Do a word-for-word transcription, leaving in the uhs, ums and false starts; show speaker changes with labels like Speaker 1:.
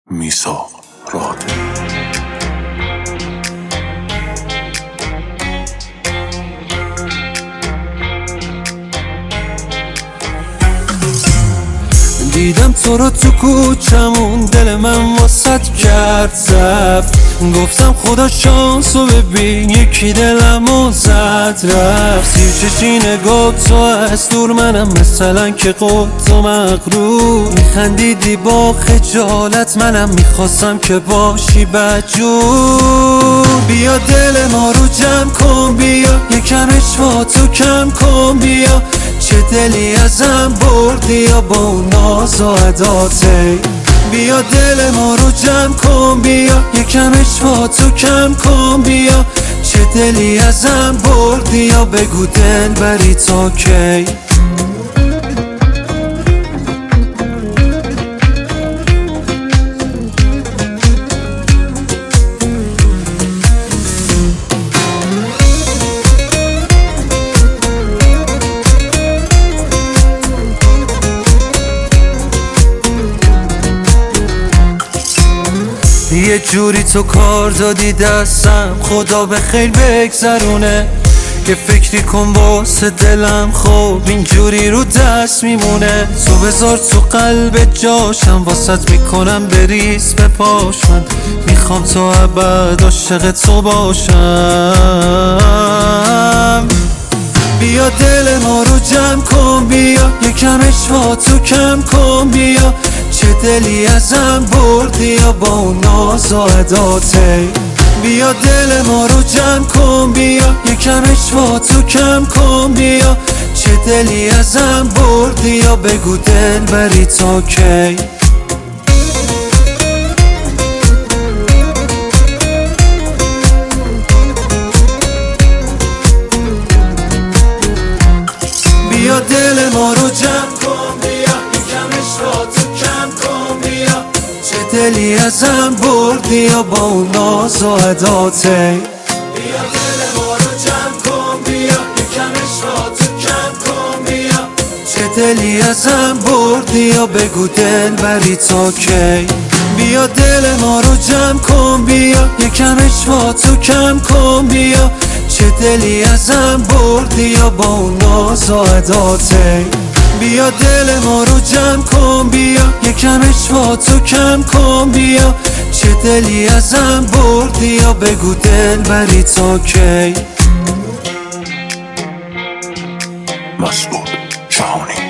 Speaker 1: میثاق راده.
Speaker 2: دیدم تو رو تو کوچمون، دل من واسط کرد زفت. گفتم خدا شانسو ببین، یکی دلمو زد رفت. زیر چشی نگاه تو از دور، منم مثلا که قط و مغرور. میخندیدی با خجالت، منم میخواستم که باشی بدجور. بیا دل ما رو جمع کن، بیا یکم اشوا تو کم کن. بیا چه دلی ازم بردی یا با اون ناز و عداته. بیا دل ما رو جمع کن، بیا یکم اشوا تو کم کن. بیا چه دلی ازم بردی یا بگو دل بری تا کی. یه جوری تو کار دادی دستم، خدا به خیر بگذرونه. یه فکری کن واسه دلم، خب اینجوری رو دست میمونه. تو بذار تو قلب جاشم، واسط میکنم بریز به پاش. من میخوام تو ابد عاشق تو باشم. بیا دل ما رو جمع کن، بیا یکم اشوا تو کم کن. بیا چه دلی ازم بردی یا با اون ناز و عداته. بیا دل ما رو جمع کن، بیا یکم اشوا تو کم کن. بیا چه دلی ازم بردی یا بگو دل بری تا کی. بیا دل ما رو جمع کن، بیا یکم اشوا تو کم کن. بیا چه دلی ازم بردی یا با اون ناز و عداته. بیا دل ما رو جمع کن، بیا یکم اشوا تو کم کن. بیا چه دلی ازم بردی یا بگو دل بری تا کی. بیا دل ما رو جمع کن، بیا یکم اشوا تو کم کن. بیا چه دلی ازم بردی یا با اون ناز و عداته. بیا دل ما رو جمع کن، بیا یکم اشوا تو کم کن. بیا چه دلی ازم بردی یا بگو دل بری تا کی.
Speaker 1: مسعود جهانی.